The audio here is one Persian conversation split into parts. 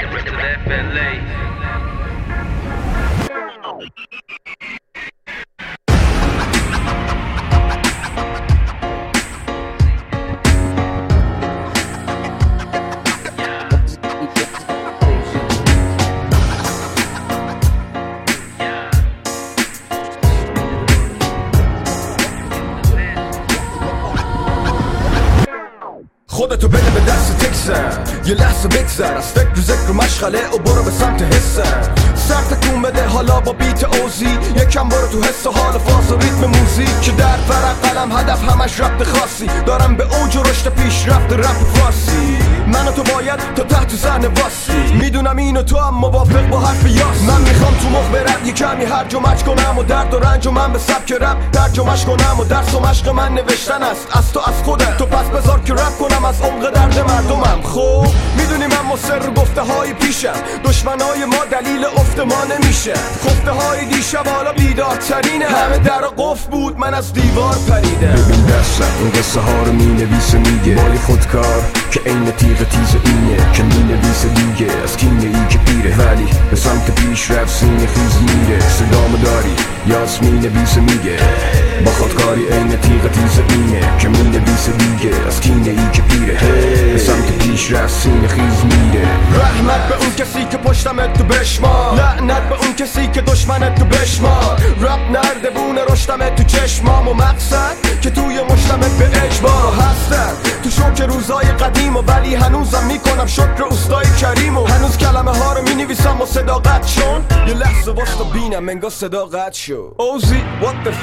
خودتو بده به دست تکسن یه لحظه بگذر از فکر و ذکر و مشغله و برو به سمت حسن سر تکون بده حالا با بیت اوزی یکم برو تو حس و حال فاز و ریتم موزیک که در ورق قلم هدف همش ربط خاصی دارم به اوج و رشد پیش رفت رپ فارسی من و تو باید تا تحت زن واسی میدونم اینو تو هم موافق با حرف یاس من میخوام تو مخ برم یه کمی هرج و مرج کنم و درد و رنج و من به سبک رپ ترجمه‌اش کنم و درس و مشق من نوشتن است از تو از خودت تو پس بذار که رپ کنم از عمق درد مردمم خب میدونی من مصر گفته های پیشم دشمنای ما دلیل افت ما نمیشه خفته های دیشب حالا بیدارترینه همه در قفل بود من از دیوار پریدم ببین دستم این قصه ها رو مینویسه میگه بای خودکار که عین تیغ تیز اینه که مینویسه دیگه از کینه ای که پیره ولی به سمت پیش رفت سینه خیز میره صدامو داری یاس مینویسه میگه با خودکاری عین تیغ تیز اینه که مینویسه دیگه از کینه ای که پیره به سمت پیش رفت سینه خیز میره رحمت به اون کسی که پشتمت تو بشمار لعنت به اون کسی که دشمنت تو بشمار رب نردبونه رشتمت تو چشمام و مقصد که توی مشتمت به اجبار هستم تو شوک روزای قدیم و ولی هنوزم میکنم شکر اوستای کریم و هنوز کلمه ها رو مینویسم و صداقت شون یه لحظه واستا بینم انگار صداقت شو اوزی what the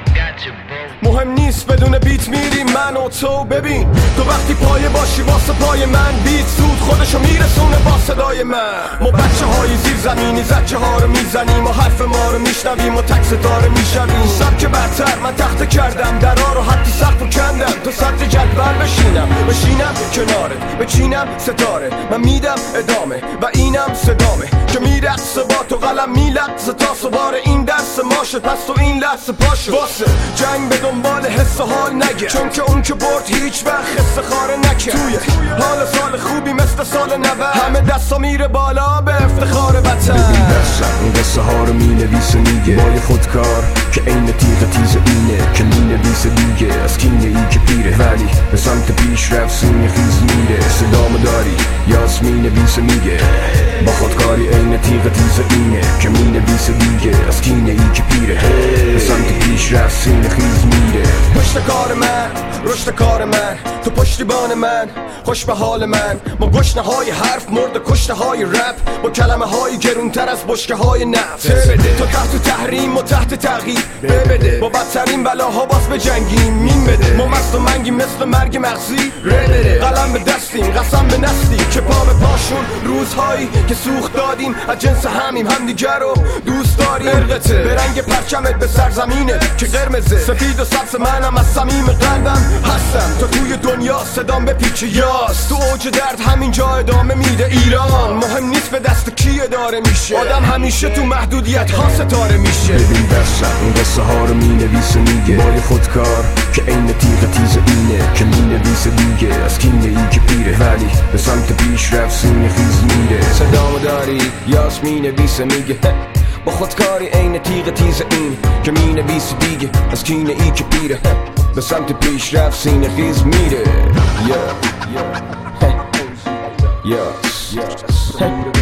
مهم نیست بدون بیت میریم من و تو ببین تو وقتی پایه باشی واسه پای من بیت سود خودشو میرسونه با صدای من ما بچه های زیر زمینی زچه ها رو میزنیم و حرف ما رو میشنویم و تک ستاره میشویم سبک برتر من تخته کردم درا رو حتی سقف و کندم تو سطح جدول بشینم کنارت بچینم ستاره من میدم ادامه و اینم صدامه که میرقصه با تو قلم میلقصه تا سوار این درس ماشه پس تو این لحظه پاشه واسه جنگ به دنبال حس و حال نگه چون که اون که برد هیچ وقت حس خاره نکرد توی حال سال خوبی مثل سال 90 همه دستا میره بالا به افتخار وطن ببین دستم این قصه ها رو مینویسه میگه بای خودکار که عین تیغ تیز اینه که مینویسه دیگه از کینه ای که پیره ولی به سمت پیش رفت سینه خیز میره صدامو داری یاس مینویسه میگه با خودکاری عین تیغ تیز اینه که مینویسه دیگه از کینه ای که پیره به سمت پیش رفت سینه خیز میره پشت کار من رشد کار من تو پشتیبان من خوش به حال من با گشنه های حرف مرد کشته های رپ با کلمه های گرونتر از بشکه های نفت بده تو تحت تحریم و تحت تغییر بده با بدترین بلاها باز به جنگیم مین بده ما مست و منگیم مثل مرگ مغزی بده قلم به دستیم قسم به نسلی که پا به پاشون روزهایی که سوخت دادیم از جنس همیم همدیگر رو دوست داریم ارقته به رنگ پرچمت به سرزمینت که قرمزه سفید و سبز منم از صمیم قلبم هستم تا توی دنیا صدام به پیچ یاس تو اوج درد همینجا ادامه میده ایران مهم نیست به دست کی اداره میشه آدم همیشه تو محدودیت ها ستاره میشه ببین دستم این قصه ها رو مینویسه میگه بای خودکار که عین تیغ تیز اینه که مینویسه دیگه از کینه ای که پیره ولی به سمت پیش رفت سینه خیز میره صدامو داری یاس مینویسه میگه با خودکاری عین تیغ تیز این که مینویسه دیگه از کینه ای که پیره به سمت پیش رفت سینه خیز میره yeah.